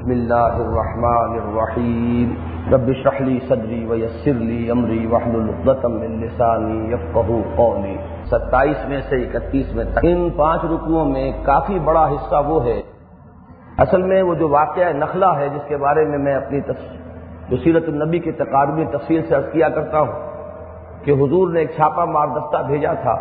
بسم اللہ الرحمن الرحیم رب اشرح لی صدری ویسر لی امری واحلل عقدۃ من لسانی یفقہوا قولی۔ 27 میں سے 31 میں تک ان 5 رکوعوں میں کافی بڑا حصہ وہ ہے، اصل میں وہ جو واقعہ نخلہ ہے جس کے بارے میں میں اپنی جو سیرت النبی کے تقارب میں تفصیل سے عرض کیا کرتا ہوں کہ حضور نے ایک چھاپا مار دستہ بھیجا تھا۔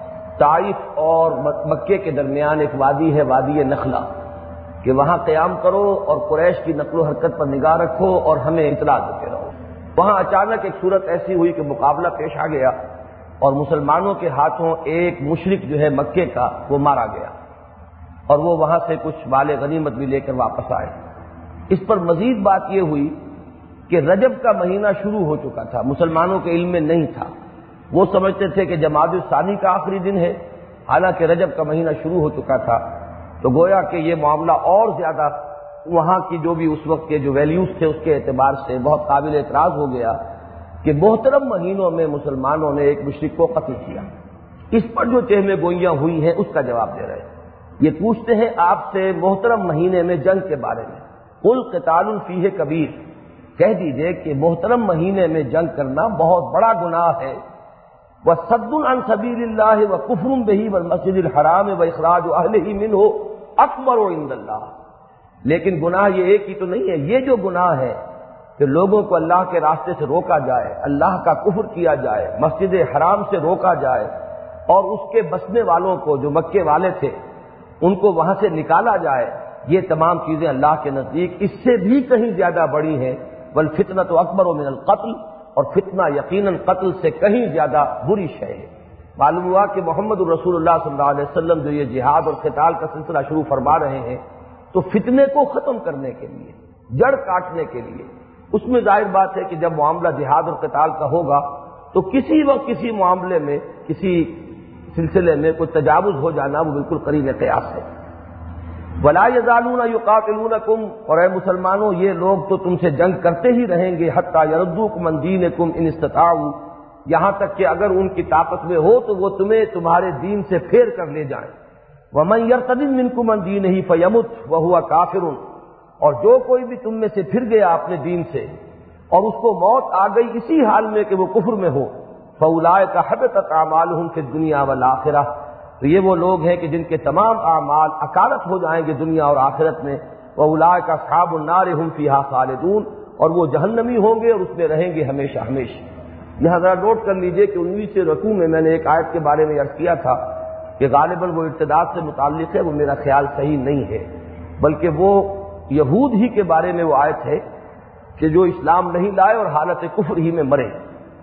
طائف اور مکے کے درمیان ایک وادی ہے، وادی نخلہ، کہ وہاں قیام کرو اور قریش کی نقل و حرکت پر نگاہ رکھو اور ہمیں اطلاع دیتے رہو۔ وہاں اچانک ایک صورت ایسی ہوئی کہ مقابلہ پیش آ گیا اور مسلمانوں کے ہاتھوں ایک مشرک جو ہے مکے کا وہ مارا گیا، اور وہ وہاں سے کچھ مال غنیمت بھی لے کر واپس آئے۔ اس پر مزید بات یہ ہوئی کہ رجب کا مہینہ شروع ہو چکا تھا، مسلمانوں کے علم میں نہیں تھا، وہ سمجھتے تھے کہ جمادی الثانی کا آخری دن ہے، حالانکہ رجب کا مہینہ شروع ہو چکا تھا۔ تو گویا کہ یہ معاملہ اور زیادہ وہاں کی جو بھی اس وقت کے جو ویلیوز تھے اس کے اعتبار سے بہت قابل اعتراض ہو گیا کہ محترم مہینوں میں مسلمانوں نے ایک مشرک کو قتل کیا۔ اس پر جو تہمے گوئیاں ہوئی ہیں اس کا جواب دے رہے ہیں۔ یہ پوچھتے ہیں آپ سے محترم مہینے میں جنگ کے بارے میں، قل قتال فیہ کبیر، کہہ دیجئے کہ محترم مہینے میں جنگ کرنا بہت بڑا گناہ ہے۔ وَصَدٌّ عَن سَبِيلِ اللَّهِ وَكُفْرٌ بِهِ وَالْمَسْجِدِ الْحَرَامِ وَإِخْرَاجُ أَهْلِهِ مِنْهُ اکبر عند اللہ، لیکن گناہ یہ ایک ہی تو نہیں ہے، یہ جو گناہ ہے کہ لوگوں کو اللہ کے راستے سے روکا جائے، اللہ کا کفر کیا جائے، مسجد حرام سے روکا جائے اور اس کے بسنے والوں کو جو مکے والے تھے ان کو وہاں سے نکالا جائے، یہ تمام چیزیں اللہ کے نزدیک اس سے بھی کہیں زیادہ بڑی ہیں۔ والفتنۃ اکبر من القتل، اور فتنہ یقیناً قتل سے کہیں زیادہ بری شے ہے۔ معلوم ہوا کہ محمد الرسول اللہ صلی اللہ علیہ وسلم جو یہ جہاد اور قتال کا سلسلہ شروع فرما رہے ہیں تو فتنے کو ختم کرنے کے لیے، جڑ کاٹنے کے لیے، اس میں ظاہر بات ہے کہ جب معاملہ جہاد اور قتال کا ہوگا تو کسی وقت کسی معاملے میں کسی سلسلے میں کوئی تجاوز ہو جانا وہ بالکل قریب قیاس ہے۔ وَلَا يَزَالُونَ يُقَاتِلُونَكُمْ، اور اے مسلمانوں یہ لوگ تو تم سے جنگ کرتے ہی رہیں گے، حَتَّى يَرُدُّوكُمْ عَنْ دِينِكُمْ إِنِ اسْتَطَاعُوا، یہاں تک کہ اگر ان کی طاقت میں ہو تو وہ تمہیں تمہارے دین سے پھیر کر لے جائیں۔ وَمَنْ يَرْتَدِدْ مِنْكُمْ عَنْ دِينِهِ فَيَمُتْ وَهُوَ كَافِرٌ، اور جو کوئی بھی تم میں سے پھر گیا اپنے دین سے اور اس کو موت آ گئی اسی حال میں کہ وہ کفر میں ہو، فَأُولَٰئِكَ حَبِطَتْ أَعْمَالُهُمْ فِي الدُّنْيَا وَالْآخِرَةِ، تو یہ وہ لوگ ہیں کہ جن کے تمام اعمال اکالت ہو جائیں گے دنیا اور آخرت میں۔ وَأُولَٰئِكَ أَصْحَابُ النَّارِ هُمْ فِيهَا خَالِدُونَ، اور وہ جہنمی ہوں گے اور اس میں رہیں گے ہمیشہ ہمیشہ۔ یہاں ذرا نوٹ کر لیجئے کہ 19 رکوع میں نے ایک آیت کے بارے میں عرض کیا تھا کہ غالباً وہ ارتداد سے متعلق ہے، وہ میرا خیال صحیح نہیں ہے، بلکہ وہ یہود ہی کے بارے میں وہ آیت ہے کہ جو اسلام نہیں لائے اور حالت کفر ہی میں مرے۔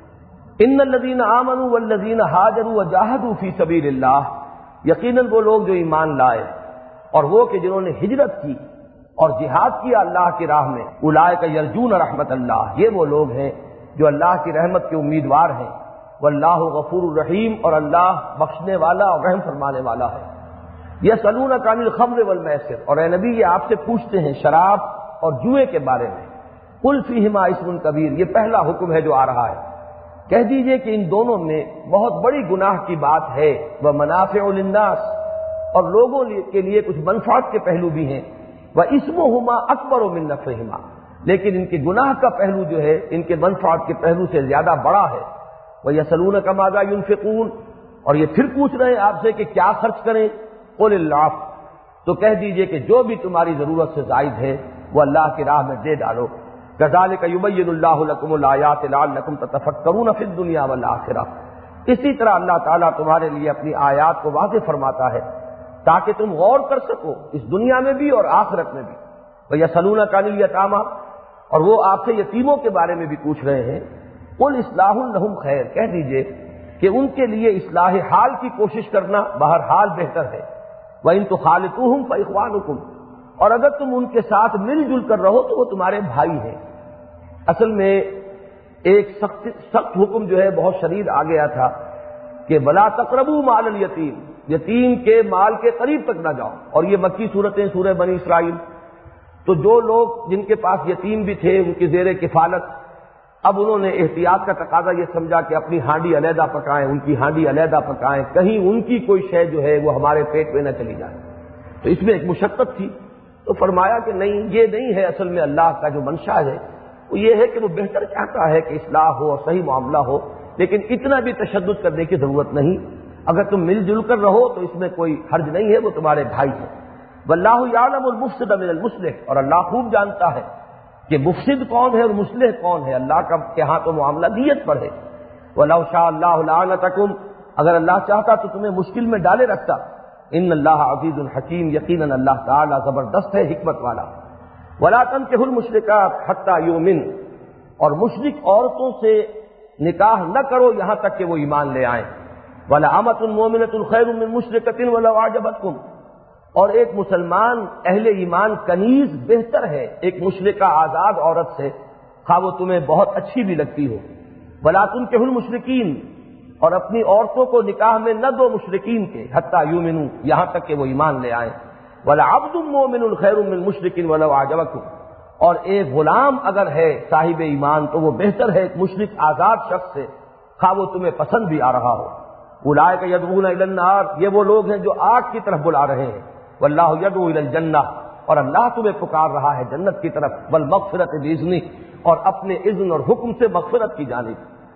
ان الذین آمنوا والذین ہاجروا وجاہدوا فی سبیل اللہ، یقیناً وہ لوگ جو ایمان لائے اور وہ کہ جنہوں نے ہجرت کی اور جہاد کیا اللہ کی راہ میں، اولئک یرجون رحمت اللہ، یہ وہ لوگ ہیں جو اللہ کی رحمت کے امیدوار ہیں۔ واللہ غفور الرحیم، اور اللہ بخشنے والا اور رحم فرمانے والا ہے۔ یسألونک عن الخمر والمیسر، اور اے نبی یہ آپ سے پوچھتے ہیں شراب اور جوئے کے بارے میں، قل فیہما اسم کبیر، یہ پہلا حکم ہے جو آ رہا ہے، کہہ دیجئے کہ ان دونوں میں بہت بڑی گناہ کی بات ہے، ومنافع للناس، اور لوگوں کے لیے کچھ منفعت کے پہلو بھی ہیں، واسمہما اکبر من نفعہما، لیکن ان کے گناہ کا پہلو جو ہے ان کے منفعت کے پہلو سے زیادہ بڑا ہے۔ وَيَسْأَلُونَكَ مَاذَا يُنْفِقُونَ، اور یہ پھر پوچھ رہے ہیں آپ سے کہ کیا خرچ کریں، قُلِ الْعَفْوَ، تو کہہ دیجئے کہ جو بھی تمہاری ضرورت سے زائد ہے وہ اللہ کی راہ میں دے ڈالو۔ كَذَلِكَ يُبَيِّنُ اللَّهُ لَكُمُ الْآيَاتِ لَعَلَّكُمْ تَتَفَكَّرُونَ فِي الدُّنْيَا وَالْآخِرَةِ، اسی طرح اللہ تعالیٰ تمہارے لیے اپنی آیات کو واضح فرماتا ہے تاکہ تم غور کر سکو اس دنیا میں بھی اور آخرت میں بھی۔ وَيَسْأَلُونَكَ عَنِ الْيَتَامَىٰ، اور وہ آپ سے یتیموں کے بارے میں بھی پوچھ رہے ہیں، قُلْ إِصْلَاحٌ لَهُمْ خَيْرٌ، کہہ دیجئے کہ ان کے لیے اصلاح حال کی کوشش کرنا بہرحال بہتر ہے۔ وَإِن تُخَالِطُوهُمْ فَإِخْوَانُكُمْ، اور اگر تم ان کے ساتھ مل جل کر رہو تو وہ تمہارے بھائی ہیں۔ اصل میں ایک سخت حکم جو ہے بہت شدید آ گیا تھا کہ وَلَا تَقْرَبُوا مَالَ الْيَتِيمِ، یتیم کے مال کے قریب تک نہ جاؤ، اور یہ مکی صورتیں سورہ بنی اسرائیل۔ تو جو لوگ جن کے پاس یتیم بھی تھے ان کی زیر کفالت، اب انہوں نے احتیاط کا تقاضا یہ سمجھا کہ اپنی ہانڈی علیحدہ پکائیں، ان کی ہانڈی علیحدہ پکائیں، کہیں ان کی کوئی شے جو ہے وہ ہمارے پیٹ میں نہ چلی جائے، تو اس میں ایک مشقت تھی۔ تو فرمایا کہ نہیں، یہ نہیں ہے اصل میں اللہ کا جو منشا ہے، وہ یہ ہے کہ وہ بہتر چاہتا ہے کہ اصلاح ہو اور صحیح معاملہ ہو، لیکن اتنا بھی تشدد کرنے کی ضرورت نہیں۔ اگر تم مل جل کر رہو تو اس میں کوئی حرج نہیں ہے، وہ تمہارے بھائی ہیں۔ واللہ یعلم المفسد من المصلح، اور اللہ خوب جانتا ہے کہ مفسد کون ہے اور مصلح کون ہے۔ اللہ کا کے ہاں تو معاملہ دیت پر ہے۔ وَلَوْ شَاءَ اللَّهُ لَعَنَتَكُمْ، اگر اللہ چاہتا تو تمہیں مشکل میں ڈالے رکھتا۔ ان اللہ عزیز الحکیم، یقیناً اللہ تعالیٰ زبردست ہے، حکمت والا۔ وَلَا تَنكِحُوا الْمُشْرِكَاتِ حَتَّى يُؤْمِنْ، اور مشرک عورتوں سے نکاح نہ کرو یہاں تک کہ وہ ایمان لے آئیں۔ وَلَأَمَةٌ مُؤْمِنَةٌ خَيْرٌ مِّن مُشْرِكَةٍ وَلَوْ أَعْجَبَتْكُمْ، اور ایک مسلمان اہل ایمان کنیز بہتر ہے ایک مشرکہ آزاد عورت سے، خواہ وہ تمہیں بہت اچھی بھی لگتی ہو۔ وَلَا تُنكِحُوا الْمُشْرِكِينَ، اور اپنی عورتوں کو نکاح میں نہ دو مشرکین کے، حتیٰ یؤمنوا، یہاں تک کہ وہ ایمان لے آئیں۔ وَلَعَبْدٌ مُّؤْمِنٌ خَيْرٌ مِّن مُشْرِكٍ وَلَوْ أَعْجَبَكُمْ، اور ایک غلام اگر ہے صاحب ایمان تو وہ بہتر ہے ایک مشرک آزاد شخص سے، خواہ وہ تمہیں پسند بھی آ رہا ہو۔ اولئک یدعون الی النار، یہ وہ لوگ ہیں جو آگ کی طرف بلا رہے ہیں۔ واللہ یدعو الی الجنہ، اور اللہ تمہیں پکار رہا ہے جنت کی طرف، والمغفرۃ باذنہ، اور اپنے اذن اور حکم سے مغفرت کی جانب۔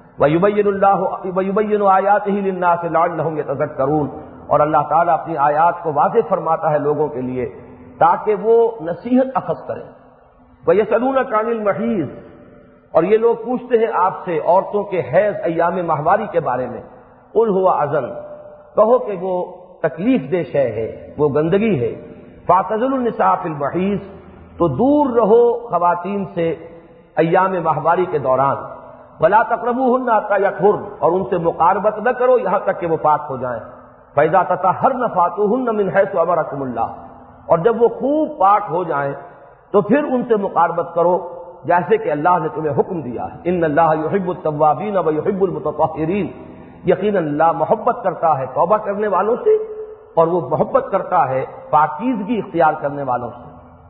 وَيُبَيِّنُ آیاتہ للناس لعلہم یتذکرون، اور اللہ تعالیٰ اپنی آیات کو واضح فرماتا ہے لوگوں کے لیے تاکہ وہ نصیحت اخذ کریں۔ وَيَسْأَلُونَكَ عَنِ الْمَحِيضِ، اور یہ لوگ پوچھتے ہیں آپ سے عورتوں کے حیض ایام ماہواری کے بارے میں۔ قُلْ هُوَ أَذًى، کہو کہ وہ تکلیف دہ شے ہے، وہ گندگی ہے۔ فَاعْتَزِلُوا النِّسَاءَ فِي الْمَحِيضِ، تو دور رہو خواتین سے ایام ماہواری کے دوران۔ وَلَا تَقْرَبُوهُنَّ حَتَّىٰ يَطْهُرْنَ، اور ان سے مقاربت نہ کرو یہاں تک کہ وہ پاک ہو جائیں۔ فَإِذَا تَطَهَّرْنَ فَأْتُوهُنَّ مِنْ حَيْثُ أَمَرَكُمُ اللَّهُ، اور جب وہ خوب پاک ہو جائیں تو پھر ان سے مقاربت کرو جیسے کہ اللہ نے تمہیں حکم دیا ہے۔ ان اللہ یحب التوابین ویحب المتطہرین، یقیناً اللہ محبت کرتا ہے توبہ کرنے والوں سے اور وہ محبت کرتا ہے پاکیزگی اختیار کرنے والوں سے۔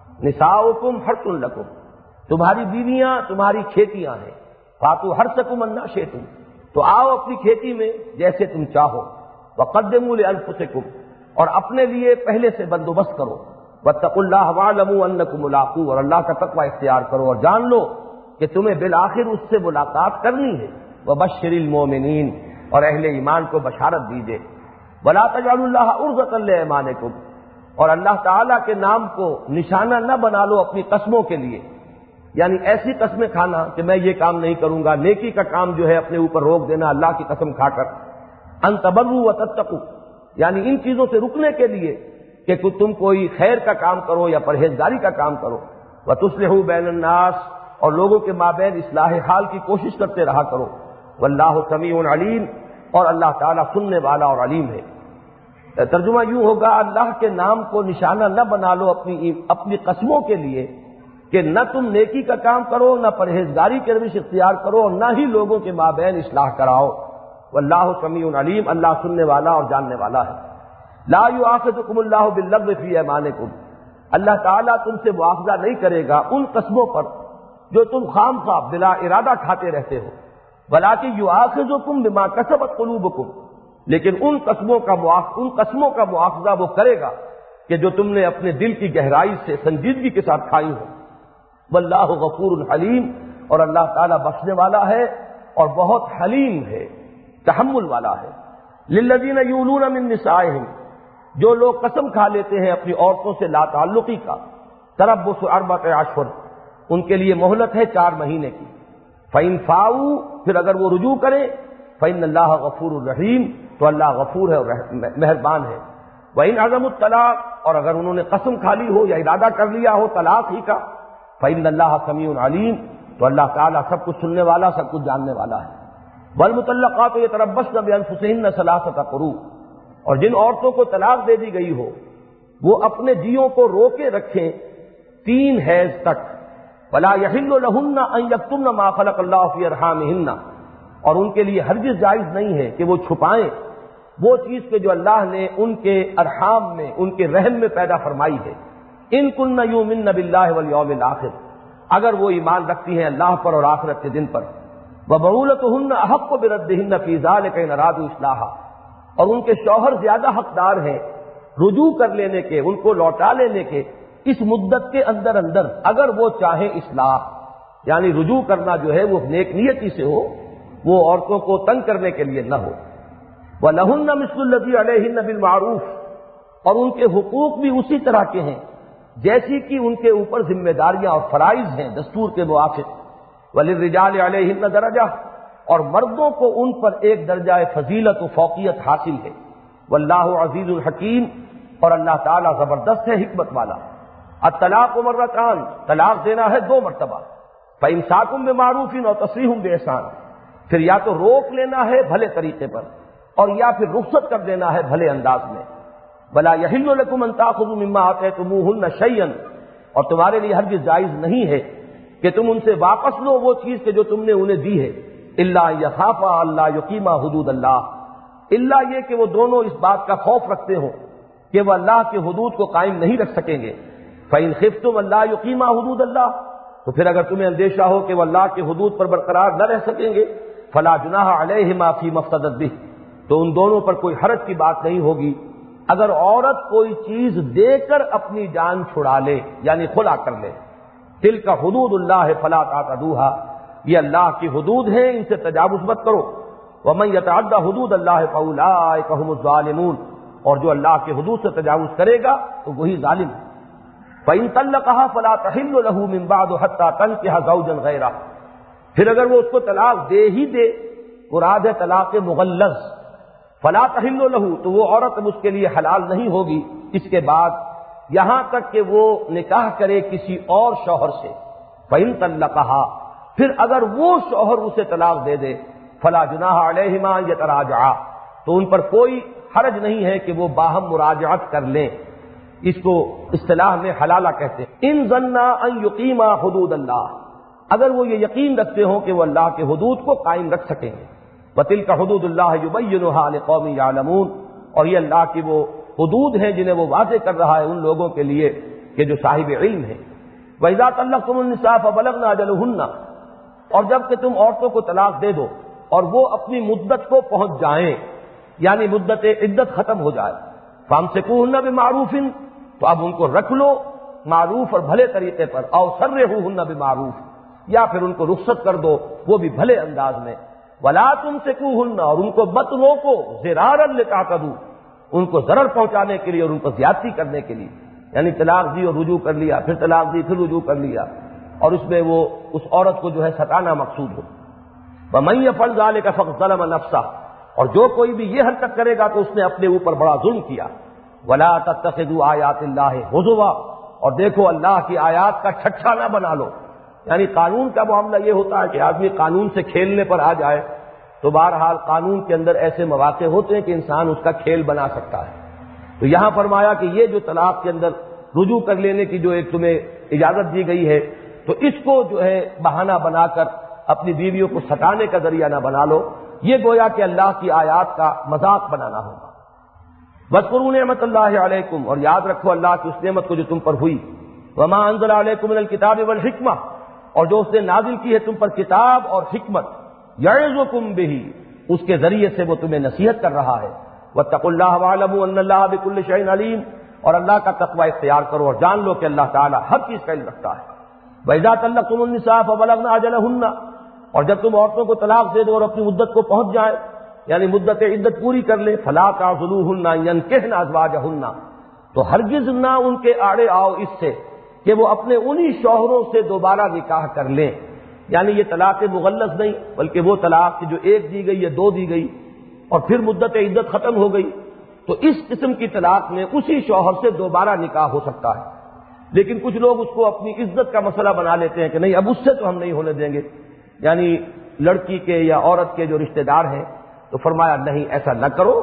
نساؤکم حرث لکم، تمہاری بیویاں تمہاری کھیتیاں ہیں۔ فاتوا حرثکم انا شئتم، تو آؤ اپنی کھیتی میں جیسے تم چاہو۔ وقدموا لانفسکم، اور اپنے لیے پہلے سے بندوبست کرو۔ واتقوا اللہ واعلموا انکم ملاقوہ، اور اللہ کا تقوی اختیار کرو اور جان لو کہ تمہیں بالآخر اس سے ملاقات کرنی ہے۔ وبشر المؤمنین، اور اہل ایمان کو بشارت دیجئے۔ ولا تجعلوا اللہ عرضۃ لایمانکم، اور اللہ تعالیٰ کے نام کو نشانہ نہ بنا لو اپنی قسموں کے لیے، یعنی ایسی قسمیں کھانا کہ میں یہ کام نہیں کروں گا، نیکی کا کام جو ہے اپنے اوپر روک دینا اللہ کی قسم کھا کر۔ ان تبروا وتتقوا، یعنی ان چیزوں سے رکنے کے لیے کہ تم کوئی خیر کا کام کرو یا پرہیزگاری کا کام کرو۔ وتصلحوا بین الناس، اور لوگوں کے مابین اصلاح حال کی کوشش کرتے رہا کرو۔ واللہ سمیع علیم، اور اللہ تعالیٰ سننے والا اور علیم ہے۔ ترجمہ یوں ہوگا، اللہ کے نام کو نشانہ نہ بنا لو اپنی قسموں کے لیے کہ نہ تم نیکی کا کام کرو، نہ پرہیزگاری کے روش اختیار کرو، اور نہ ہی لوگوں کے مابین اصلاح کراؤ۔ واللہ سمیع علیم، اللہ سننے والا اور جاننے والا ہے۔ لا یؤاخذکم اللہ باللغو فی ایمانکم، اللہ تعالیٰ تم سے مواخذہ نہیں کرے گا ان قسموں پر جو تم خام خواہ بلا ارادہ کھاتے رہتے ہو۔ ولکن یؤاخذکم بما کسبت قلوبکم، لیکن ان قسموں کا مواخذہ وہ کرے گا کہ جو تم نے اپنے دل کی گہرائی سے سنجیدگی کے ساتھ کھائی ہو۔ واللہ غفور حلیم، اور اللہ تعالیٰ بخشنے والا ہے اور بہت حلیم ہے، تحمل والا ہے۔ للذین یولون من نسائہم، جو لوگ قسم کھا لیتے ہیں اپنی عورتوں سے لا تعلقی کا، تربص 4 اشہر، ان کے لیے مہلت ہے 4 مہینے کی۔ فإن فاؤوا، پھر اگر وہ رجوع کریں، فإن اللہ غفور الرحیم، تو اللہ غفور ہے اور مہربان ہے۔ وإن عزموا الطلاق، اور اگر انہوں نے قسم کھا لی ہو یا ارادہ کر لیا ہو طلاق ہی کا، فإن اللہ سمیع علیم، تو اللہ تعالیٰ سب کچھ سننے والا، سب کچھ جاننے والا ہے۔ والمطلقات یتربصن بانفسہن 3 قروء، اور جن عورتوں کو طلاق دے دی گئی ہو وہ اپنے جیوں کو روکے رکھیں 3 حیض تک۔ ولا یحل لہن ان یکتمن ما خلق اللہ فی ارحامہن، اور ان کے لیے ہرگز جائز نہیں ہے کہ وہ چھپائیں وہ چیز کہ جو اللہ نے ان کے ارحام میں، ان کے رحم میں پیدا فرمائی ہے۔ ان کن یؤمن باللہ والیوم الآخر، اگر وہ ایمان رکھتی ہیں اللہ پر اور آخرت کے دن پر۔ وبعولتہن احق بردہن فی ذلک ان ارادوا اصلاحا، اور ان کے شوہر زیادہ حقدار ہیں رجوع کر لینے کے، ان کو لوٹا لینے کے، اس مدت کے اندر اندر اگر وہ چاہے اصلاح، یعنی رجوع کرنا جو ہے وہ نیک نیتی سے ہو، وہ عورتوں کو تنگ کرنے کے لیے نہ ہو۔ وَلَهُنَّ مِثْلُ الَّذِي عَلَيْهِنَّ بِالْمَعْرُوفِ، اور ان کے حقوق بھی اسی طرح کے ہیں جیسی کہ ان کے اوپر ذمہ داریاں اور فرائض ہیں دستور کے موافق۔ وَلِلرِّجَالِ عَلَيْهِنَّ دَرَجَةٌ، اور مردوں کو ان پر ایک درجہ فضیلت و فوقیت حاصل ہے۔ واللہ عزیز الحکیم، اور اللہ تعالیٰ زبردست ہے، حکمت والا۔ الطلاق مرتان، طلاق دینا ہے 2 مرتبہ۔ فإمساک بمعروف اور تسریح بإحسان، پھر یا تو روک لینا ہے بھلے طریقے پر، اور یا پھر رخصت کر دینا ہے بھلے انداز میں۔ ولا یحل لکم ان تأخذوا مما آتیتموہن شیئا، اور تمہارے لیے ہرگز جائز نہیں ہے کہ تم ان سے واپس لو وہ چیز کہ جو تم نے انہیں دی ہے، الا یخافا اللہ یقیما حدود اللہ، الا یہ کہ وہ دونوں اس بات کا خوف رکھتے ہوں کہ وہ اللہ کے حدود کو قائم نہیں رکھ سکیں گے۔ فإن خفتم اللہ یقیما حدود اللہ، تو پھر اگر تمہیں اندیشہ ہو کہ وہ اللہ کے حدود پر برقرار نہ رہ سکیں گے، فلا جناح علیہما فیما افتدت بہ، تو ان دونوں پر کوئی حرج کی بات نہیں ہوگی اگر عورت کوئی چیز دے کر اپنی جان چھڑا لے، یعنی خلا کر لے۔ تلک حدود اللہ فلا تعتدوها، یہ اللہ کی حدود ہیں، ان سے تجاوز مت کرو۔ ومن یتعد حدود اللہ فاولئک هم الظالمون، اور جو اللہ کے حدود سے تجاوز کرے گا تو وہی ظالم ہے۔ فإن طلقها فلا تحل له من بعد حتى تنكح زوجا غيره، پھر اگر وہ اس کو طلاق دے ہی دے، مراد ہے طلاق مغلظ، فلا تحل له، تو وہ عورت اب اس کے لیے حلال نہیں ہوگی اس کے بعد یہاں تک کہ وہ نکاح کرے کسی اور شوہر سے۔ فإن طلقها، پھر اگر وہ شوہر اسے طلاق دے دے، فلا جناح علیہما ان یتراجعا، تو ان پر کوئی حرج نہیں ہے کہ وہ باہم مراجعت کر لیں، اس کو اصطلاح میں حلالہ کہتے ہیں۔ ان ظنا ان یقیما حدود اللہ، اگر وہ یہ یقین رکھتے ہوں کہ وہ اللہ کے حدود کو قائم رکھ سکیں گے۔ وَتِلْكَ حُدُودُ اللَّهِ يُبَيِّنُهَا لِقَوْمٍ يَعْلَمُونَ، اور یہ اللہ کی وہ حدود ہیں جنہیں وہ واضح کر رہا ہے ان لوگوں کے لیے کہ جو صاحب علم ہیں۔ وَإِذَا طَلَّقْتُمُ النِّسَاءَ فَبَلَغْنَ أَجَلَهُنَّ، اور جب کہ تم عورتوں کو طلاق دے دو اور وہ اپنی مدت کو پہنچ جائیں، یعنی مدت عدت ختم ہو جائے، فَأَمْسِكُوهُنَّ بِمَعْرُوفٍ، تو اب ان کو رکھ لو معروف اور بھلے طریقے پر، أَوْ سَرِّحُوهُنَّ بِمَعْرُوفٍ، یا پھر ان کو رخصت کر دو وہ بھی بھلے انداز میں۔ وَلَا تُمْسِكُوهُنَّ، اور ان کو مت روکو، ضِرَارًا لِتَعْتَدُوا، ان کو ضرر پہنچانے کے لیے اور ان پر زیادتی کرنے کے لیے، یعنی طلاق دی اور رجوع کر لیا، پھر طلاق دی پھر رجوع کر لیا، اور اس میں وہ اس عورت کو جو ہے ستانا مقصود ہو۔ وَمَن يَفْعَلْ ذَلِكَ فَقَدْ ظَلَمَ نَفْسَهُ، اور جو کوئی بھی یہ حرکت کرے گا تو اس نے اپنے اوپر بڑا ظلم کیا۔ وَلَا تَتَّخِذُوا آیَاتِ اللَّهِ هُزُوًا، اور دیکھو اللہ کی آیات کا ٹھٹھا نہ بنا لو، یعنی قانون کا معاملہ یہ ہوتا ہے کہ آدمی قانون سے کھیلنے پر آ جائے تو بہرحال قانون کے اندر ایسے مواقع ہوتے ہیں کہ انسان اس کا کھیل بنا سکتا ہے۔ تو یہاں فرمایا کہ یہ جو طلاق کے اندر رجوع کر لینے کی جو ایک تمہیں اجازت دی گئی ہے، تو اس کو جو ہے بہانہ بنا کر اپنی بیویوں کو ستانے کا ذریعہ نہ بنا لو، یہ گویا کہ اللہ کی آیات کا مذاق بنانا ہوگا۔ وَاذْكُرُوا نِعْمَتَ اللَّهِ عَلَيْكُمْ، اور یاد رکھو اللہ کی اس نعمت کو جو تم پر ہوئی۔ وَمَا أَنزَلَ عَلَيْكُم مِّنَ الْكِتَابِ وَالْحِكْمَةِ، اور جو اس نے نازل کی ہے تم پر کتاب اور حکمت۔ یعظکم بہ، اس کے ذریعے سے وہ تمہیں نصیحت کر رہا ہے۔ واتقوا اللہ واعلموا ان اللہ بکل شیء علیم، اور اللہ کا تقوی اختیار کرو اور جان لو کہ اللہ تعالیٰ ہر چیز کا علم رکھتا ہے۔ وَإِذَا طَلَّقْتُمُ النِّسَاءَ فَبَلَغْنَ أَجَلَهُنَّ، اور جب تم عورتوں کو طلاق دے دو اور اپنی مدت کو پہنچ جائے، یعنی مدت عدت پوری کر لے، فَلَا تَعْضُلُوهُنَّ أَن يَنكِحْنَ أَزْوَاجَهُنَّ، تو ہرگز نہ ان کے آڑے آؤ اس سے کہ وہ اپنے انہی شوہروں سے دوبارہ نکاح کر لیں، یعنی یہ طلاق مغلظ نہیں بلکہ وہ طلاق جو ایک دی گئی یا 2 دی گئی اور پھر مدت عدت ختم ہو گئی، تو اس قسم کی طلاق میں اسی شوہر سے دوبارہ نکاح ہو سکتا ہے۔ لیکن کچھ لوگ اس کو اپنی عزت کا مسئلہ بنا لیتے ہیں کہ نہیں اب اس سے تو ہم نہیں ہونے دیں گے، یعنی لڑکی کے یا عورت کے جو رشتہ دار ہیں، تو فرمایا نہیں ایسا نہ کرو۔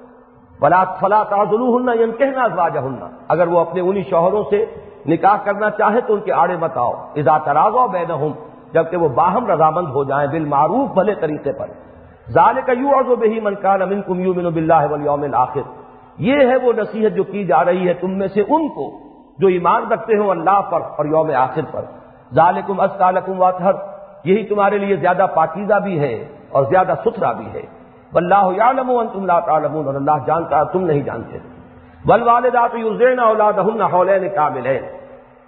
فَلَا تَعْضُلُوهُنَّ يَنكِحْنَ أَزْوَاجَهُنَّ، اگر وہ اپنے انہی شوہروں سے نکاح کرنا چاہے تو ان کے آڑے مت آؤ۔ اذا تراضوا بینہم، جبکہ وہ باہم رضامند ہو جائیں، بالمعروف بھلے طریقے پر۔ ذالک یوعظ بہ من کان منکم یؤمن باللہ والیوم الآخر، یہ ہے وہ نصیحت جو کی جا رہی ہے تم میں سے ان کو جو ایمان رکھتے ہو اللہ پر اور یوم آخر پر۔ ذالکم ازکی لکم واطہر، یہی تمہارے لیے زیادہ پاکیزہ بھی ہے اور زیادہ ستھرا بھی ہے۔ واللہ یعلم وانتم لا تعلمون، اور اللہ جانتا ہے تم نہیں جانتے۔ والوالدات یرضعن اولادہن حولین کاملین،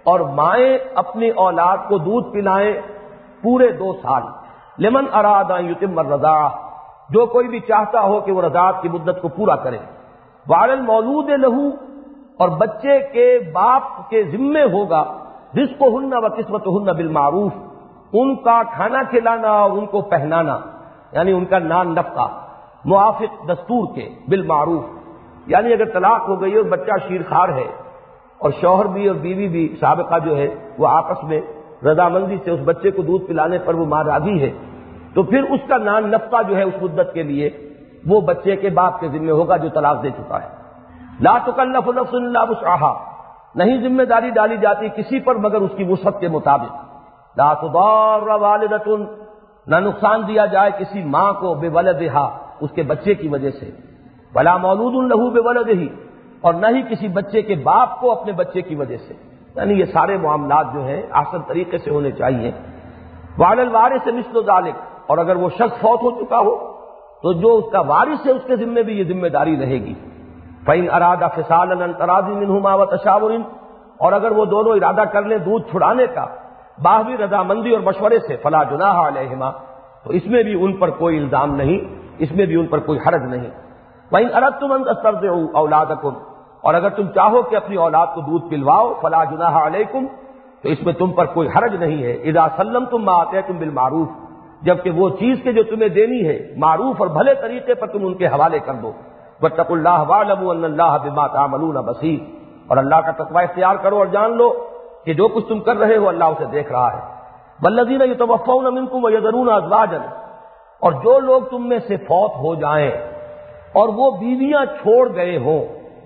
اور مائیں اپنی اولاد کو دودھ پلائیں پورے 2 سال، لمن اراد ان یتم الرضاعہ، جو کوئی بھی چاہتا ہو کہ وہ رضاعت کی مدت کو پورا کرے، وعلی المولود لہ، اور بچے کے باپ کے ذمے ہوگا رزقہن و کسوتہن بالمعروف، ان کا کھانا کھلانا اور ان کو پہنانا، یعنی ان کا نان نفقہ موافق دستور کے، بالمعروف، یعنی اگر طلاق ہو گئی اور بچہ شیرخوار ہے اور شوہر بھی اور بیوی بھی سابقہ جو ہے وہ آپس میں رضامندی سے اس بچے کو دودھ پلانے پر وہ ماں راضی ہے، تو پھر اس کا نان نفقہ جو ہے اس مدت کے لیے وہ بچے کے باپ کے ذمہ ہوگا جو طلاق دے چکا ہے۔ لا تکلف نفس الا وسعها، نہیں ذمہ داری ڈالی جاتی کسی پر مگر اس کی وسعت کے مطابق۔ لا تضار والدۃ، نہ نقصان دیا جائے کسی ماں کو بولدہا، اس کے بچے کی وجہ سے، ولا مولود لہ بولدہ، اور نہ ہی کسی بچے کے باپ کو اپنے بچے کی وجہ سے، یعنی یہ سارے معاملات جو ہیں احسن طریقے سے ہونے چاہیے۔ وعلی الوارث مثل ذلک، اور اگر وہ شخص فوت ہو چکا ہو تو جو اس کا وارث ہے اس کے ذمے بھی یہ ذمہ داری رہے گی۔ فإن أراد فصالا عن تراض منهما وتشاور، اور اگر وہ دونوں ارادہ کر لیں دودھ چھڑانے کا باہمی رضامندی اور مشورے سے، فلا جناح علیہما، تو اس میں بھی ان پر کوئی الزام نہیں، اس میں بھی ان پر کوئی حرج نہیں۔ وإن أردتم أن تسترضعوا أولادكم، اور اگر تم چاہو کہ اپنی اولاد کو دودھ پلواؤ، فلا جناح علیکم، تو اس میں تم پر کوئی حرج نہیں ہے، اذا سلمتم ما آتیتم بالمعروف، جبکہ وہ چیز کہ جو تمہیں دینی ہے معروف اور بھلے طریقے پر تم ان کے حوالے کر دو۔ واتقوا اللہ واعلموا ان اللہ بما تعملون بصیر، اور اللہ کا تقوی اختیار کرو اور جان لو کہ جو کچھ تم کر رہے ہو اللہ اسے دیکھ رہا ہے۔ والذین یتوفون منکم ویذرون ازواجا، اور جو لوگ تم میں سے فوت ہو جائیں اور وہ بیویاں چھوڑ گئے ہوں،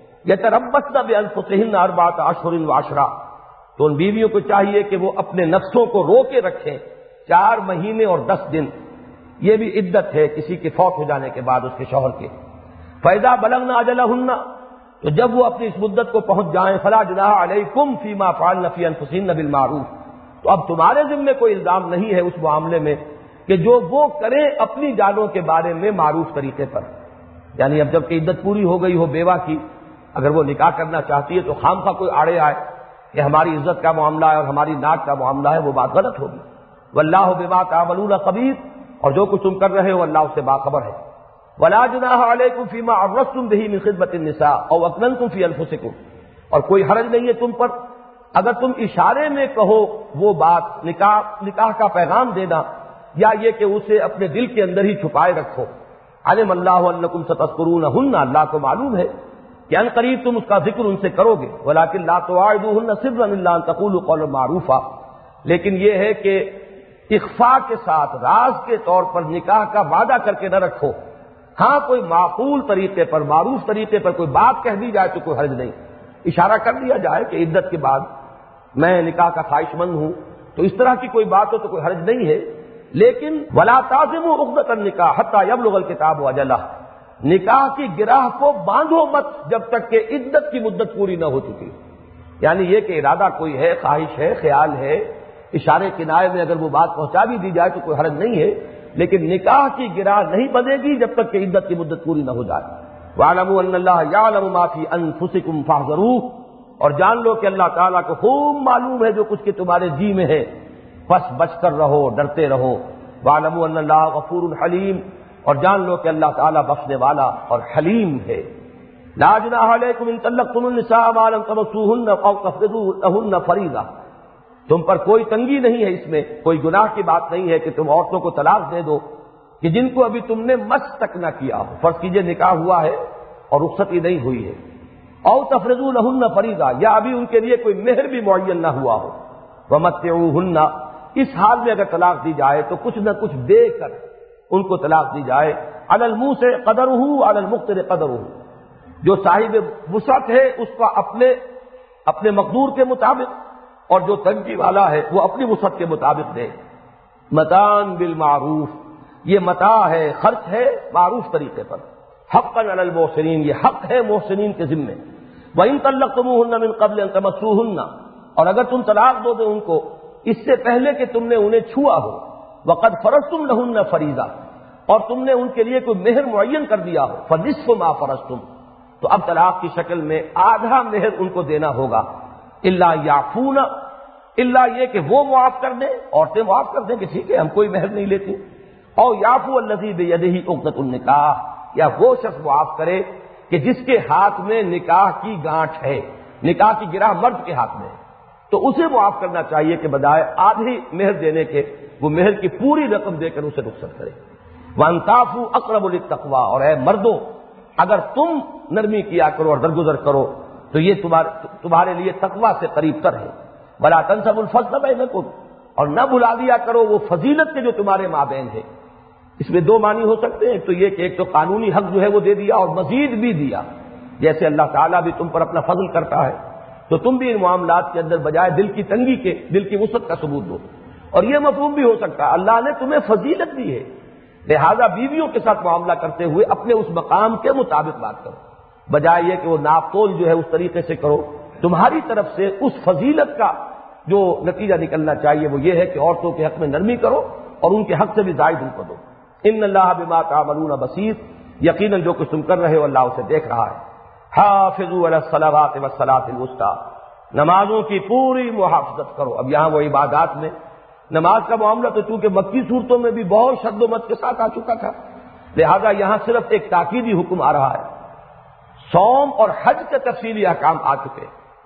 یتربصن بانفسہن 4 اشہر وعشرہ، تو ان بیویوں کو چاہیے کہ وہ اپنے نفسوں کو رو کے رکھیں 4 مہینے اور 10 دن، یہ بھی عدت ہے کسی کے فوت ہو جانے کے بعد اس کے شوہر کے۔ فَإِذَا بَلَغْنَ أَجَلَهُنَّ، تو جب وہ اپنی اس مدت کو پہنچ جائیں، فَلَا جُنَاحَ عَلَيْكُمْ فِي مَا فَعَلْنَ فِي أَنفُسِهِنَّ بِالْمَعْرُوفِ، تو اب تمہارے ذمے کوئی الزام نہیں ہے اس معاملے میں کہ جو وہ کریں اپنی جانوں کے بارے میں معروف طریقے پر، یعنی اب جب کہ عدت پوری ہو گئی ہو بیوہ کی، اگر وہ نکاح کرنا چاہتی ہے تو خامخواہ کوئی آڑے آئے کہ ہماری عزت کا معاملہ ہے اور ہماری ناک کا معاملہ ہے، وہ بات غلط ہوگی۔ واللہ بما تعملون خبیر، اور جو کچھ تم کر رہے ہو اللہ اس سے باخبر ہے۔ ولا جناح علیکم فیما عرضتم به من خطبۃ النساء او اکننتم فی انفسکم، اور کوئی حرج نہیں ہے تم پر اگر تم اشارے میں کہو وہ بات، نکاح کا پیغام دینا، یا یہ کہ اسے اپنے دل کے اندر ہی چھپائے رکھو۔ علم اللہ انکم ستذکرونہن، اللہ کو معلوم ہے کہ ان قریب تم اس کا ذکر ان سے کرو گے، ولکن لا تواعدوہن سرا الا ان تقولوا قولا معروفا، لیکن یہ ہے کہ اخفاء کے ساتھ راز کے طور پر نکاح کا وعدہ کر کے نہ رکھو، ہاں کوئی معقول طریقے پر معروف طریقے پر کوئی بات کہہ دی جائے تو کوئی حرج نہیں، اشارہ کر دیا جائے کہ عدت کے بعد میں نکاح کا خواہش مند ہوں، تو اس طرح کی کوئی بات ہو تو کوئی حرج نہیں ہے۔ لیکن ولا تعزموا عقدۃ النکاح حتی یبلغ الکتاب اجلہ، نکاح کی گرہ کو باندھو مت جب تک کہ عدت کی مدت پوری نہ ہو چکی، یعنی یہ کہ ارادہ کوئی ہے، خواہش ہے، خیال ہے، اشارے کنائے میں اگر وہ بات پہنچا بھی دی جائے تو کوئی حرج نہیں ہے، لیکن نکاح کی گرہ نہیں بندھے گی جب تک کہ عدت کی مدت پوری نہ ہو جائے۔ وَاعْلَمُوا أَنَّ اللَّهَ يَعْلَمُ مَا فِي أَنفُسِكُمْ فَاحْذَرُوهُ، اور جان لو کہ اللہ تعالیٰ کو خوب معلوم ہے جو کچھ کہ تمہارے جی میں ہے، بس بچ کر رہو، ڈرتے رہو۔ وَاعْلَمُوا أَنَّ اللَّهَ غَفُورٌ حَلِيمٌ، اور جان لو کہ اللہ تعالیٰ بخشنے والا اور حلیم ہے۔ لَا جُنَاحَ عَلَيْكُمْ إِن طَلَّقْتُمُ النِّسَاءَ مَا لَمْ تَمَسُّوهُنَّ أَوْ تَفْرِضُوا لَهُنَّ فَرِيضَةً، تم پر کوئی تنگی نہیں ہے، اس میں کوئی گناہ کی بات نہیں ہے کہ تم عورتوں کو طلاق دے دو کہ جن کو ابھی تم نے مس تک نہ کیا ہو، فرض کیجئے نکاح ہوا ہے اور رخصتی نہیں ہوئی ہے، او تفرضوا لهن فریضہ، یا ابھی ان کے لیے کوئی مہر بھی معین نہ ہوا ہو، ومتعوهن، اس حال میں اگر طلاق دی جائے تو کچھ نہ کچھ دے کر ان کو طلاق دی جائے۔ علی الموسع قدرہ علی المقتر قدرہ، جو صاحب وسعت ہے اس کا اپنے مقدور کے مطابق، اور جو تنگی والا ہے وہ اپنی وسعت کے مطابق دے۔ متاع بالمعروف، یہ متاع ہے، خرچ ہے معروف طریقے پر۔ حقا علی المحسنین، یہ حق ہے محسنین کے ذمے۔ وَإِن طَلَّقْتُمُوهُنَّ مِن قَبْلِ أَن تَمَسُّوهُنَّ، اور اگر تم طلاق دو دے ان کو اس سے پہلے کہ تم نے انہیں چھوا ہو، وَقَدْ فَرَضْتُمْ لَهُنَّ فَرِيضَةً، اور تم نے ان کے لیے کوئی مہر معین کر دیا ہو، فَنِصْفُ مَا فَرَضْتُمْ، تو اب طلاق کی شکل میں آدھا مہر ان کو دینا ہوگا۔ إِلَّا يَعْفُونَ، الا یہ کہ وہ معاف کر دیں، عورتیں معاف کر دیں کہ ٹھیک ہے ہم کوئی مہر نہیں لیتی، اور یعفو الذی بیدہ عقدۃ النکاح، یا وہ شخص معاف کرے کہ جس کے ہاتھ میں نکاح کی گانٹھ ہے، نکاح کی گرہ مرد کے ہاتھ میں ہے، تو اسے معاف کرنا چاہیے کہ بجائے آدھی مہر دینے کے وہ مہر کی پوری رقم دے کر اسے رخصت کرے۔ وَأَن تَعْفُوا أَقْرَبُ لِلتَّقْوَىٰ، اور اے مردوں اگر تم نرمی کیا کرو اور درگزر کرو تو یہ تمہارے لیے تقویٰ سے قریب تر ہے۔ وَلَا تَنسَبُوا الْفَضْلَ بَيْنَكُمْ، اور نہ بھلا دیا کرو وہ فضیلت کے جو تمہارے مابین ہے۔ اس میں دو معنی ہو سکتے ہیں، تو یہ کہ ایک تو قانونی حق جو ہے وہ دے دیا اور مزید بھی دیا، جیسے اللہ تعالیٰ بھی تم پر اپنا فضل کرتا ہے تو تم بھی ان معاملات کے اندر بجائے دل کی تنگی کے دل کی وسعت کا ثبوت دو۔ اور یہ مفہوم بھی ہو سکتا ہے اللہ نے تمہیں فضیلت دی ہے، لہذا بیویوں کے ساتھ معاملہ کرتے ہوئے اپنے اس مقام کے مطابق بات کرو، بجائے یہ کہ وہ ناپ تول جو ہے اس طریقے سے کرو۔ تمہاری طرف سے اس فضیلت کا جو نتیجہ نکلنا چاہیے وہ یہ ہے کہ عورتوں کے حق میں نرمی کرو اور ان کے حق سے بھی زائد ان کو دو۔ ان اللہ بما تعملون بصیر، یقیناً جو کچھ تم کر رہے ہو اللہ اسے دیکھ رہا ہے۔ حافظوا علی الصلوات والصلاۃ الوسطی، نمازوں کی پوری محافظت کرو۔ اب یہاں وہ عبادات میں نماز کا معاملہ تو چونکہ مکی صورتوں میں بھی بہت شد و مت کے ساتھ آ چکا تھا، لہذا یہاں صرف ایک تاکیدی حکم آ رہا ہے۔ صوم اور حج کے تفصیلی احکام آ چکے،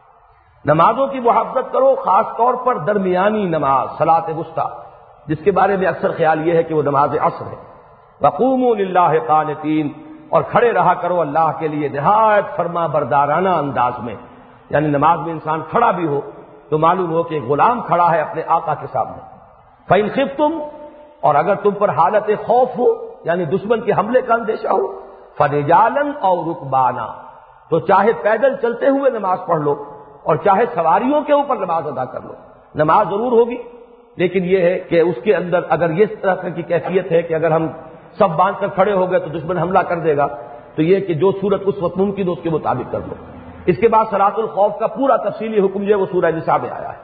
نمازوں کی محافظت کرو، خاص طور پر درمیانی نماز صلاۃ وسطی، جس کے بارے میں اکثر خیال یہ ہے کہ وہ نماز عصر ہے۔ وقوموا للہ قانتین، اور کھڑے رہا کرو اللہ کے لیے نہایت فرما بردارانہ انداز میں، یعنی نماز میں انسان کھڑا بھی ہو تو معلوم ہو کہ غلام کھڑا ہے اپنے آقا کے سامنے۔ فَإِنْ خِفْتُمْ، اور اگر تم پر حالت خوف ہو یعنی دشمن کے حملے کا اندیشہ ہو، فَرِجَالًا أَوْ رُكْبَانًا، تو چاہے پیدل چلتے ہوئے نماز پڑھ لو اور چاہے سواریوں کے اوپر نماز ادا کر لو، نماز ضرور ہوگی، لیکن یہ ہے کہ اس کے اندر اگر یہ طرح کی کیفیت ہے کہ اگر ہم سب باندھ کر کھڑے ہو گئے تو دشمن حملہ کر دے گا، تو یہ کہ جو صورت اس وقت ممکن ہو اس کے مطابق کر لو۔ اس کے بعد صلاۃ الخوف کا پورا تفصیلی حکم جو ہے وہ سورہ نساء میں آیا ہے۔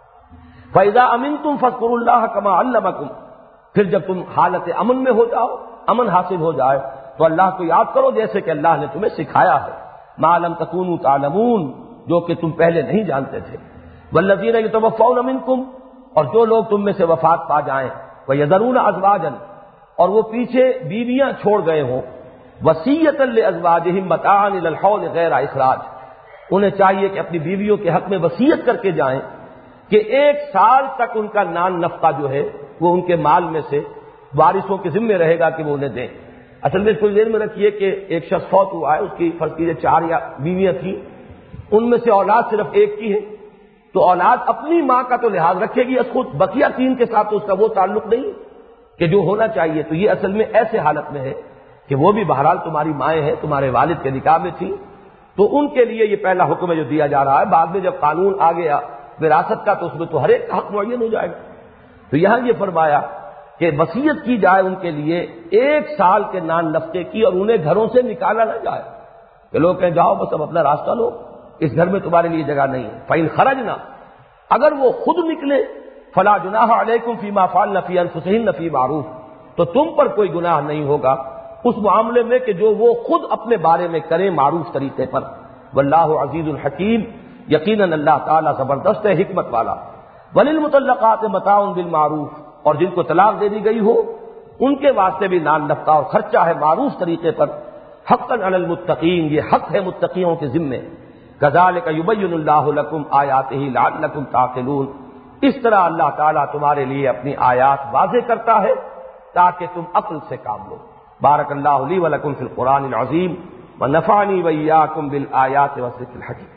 فَإِذَا أَمِنْتُمْ فَاذْكُرُوا اللَّهَ كَمَا عَلَّمَكُمْ، پھر جب تم حالت امن میں ہو جاؤ، امن حاصل ہو جائے تو اللہ کو یاد کرو جیسے کہ اللہ نے تمہیں سکھایا ہے، مَا لَمْ تَكُونُوا تَعْلَمُونَ، جو کہ تم پہلے نہیں جانتے تھے۔ وَالَّذِينَ يَتَوَفَّوْنَ مِنْكُمْ، اور جو لوگ تم میں سے وفات پا جائیں، وَيَذَرُونَ أَزْوَاجًا، اور وہ پیچھے بیویاں چھوڑ گئے ہوں، وَصِيَّةً لِأَزْوَاجِهِمْ مَتَاعًا إِلَى الْحَوْلِ غَيْرَ إِخْرَاجٍ، انہیں چاہیے کہ اپنی بیویوں کے حق میں وصیت کر کے جائیں کہ 1 سال تک ان کا نان نفقہ جو ہے وہ ان کے مال میں سے وارثوں کے ذمے رہے گا کہ وہ انہیں دیں۔ اصل میں اس کو ذہن میں رکھیے کہ ایک شخص فوت ہوا ہے، اس کی فرض کیجیے 4 یا بیویاں تھیں، ان میں سے اولاد صرف ایک کی ہے، تو اولاد اپنی ماں کا تو لحاظ رکھے گی از خود، بقیہ 3 کے ساتھ تو اس کا وہ تعلق نہیں کہ جو ہونا چاہیے۔ تو یہ اصل میں ایسے حالت میں ہے کہ وہ بھی بہرحال تمہاری مائیں ہیں، تمہارے والد کے نکاح میں تھی، تو ان کے لیے یہ پہلا حکم ہے جو دیا جا رہا ہے۔ بعد میں جب قانون آ گیا وراثت کا تو اس میں تو ہر ایک کا حق معین ہو جائے گا۔ تو یہاں یہ فرمایا کہ وصیت کی جائے ان کے لیے 1 سال کے نان نفقے کی، اور انہیں گھروں سے نکالا نہ جائے کہ لوگ کہیں جاؤ بس اب اپنا راستہ لو، اس گھر میں تمہارے لیے جگہ نہیں ہے۔ فَإِنْ خَرَجْنَا، اگر وہ خود نکلے، فَلَا جُنَاحَ عَلَيْكُمْ فِي مَا فَعَلْنَ فِي أَنفُسِهِنَّ فِي مَعْرُوفٍ، تو تم پر کوئی گناہ نہیں ہوگا اس معاملے میں کہ جو وہ خود اپنے بارے میں کریں معروف طریقے پر۔ واللہ عزیز الحکیم، یقیناً اللہ تعالیٰ زبردست ہے، حکمت والا۔ وَلِلْمُطَلَّقَاتِ مَتَاعٌ بِالْمَعْرُوفِ، اور جن کو طلاق دے دی گئی ہو ان کے واسطے بھی نان نفقہ اور خرچہ ہے معروف طریقے پر۔ حقاً علی المتقین، یہ حق ہے متقیوں کے ذمے۔ کذالک یبین اللہ لکم آیاتہ لعلکم تعقلون، اس طرح اللہ تعالیٰ تمہارے لیے اپنی آیات واضح کرتا ہے تاکہ تم عقل سے کام لو۔ بارک اللہ لی ولکم فی القرآن العظیم ونفعنی وإیاکم بالآیات والذکر الحکیم۔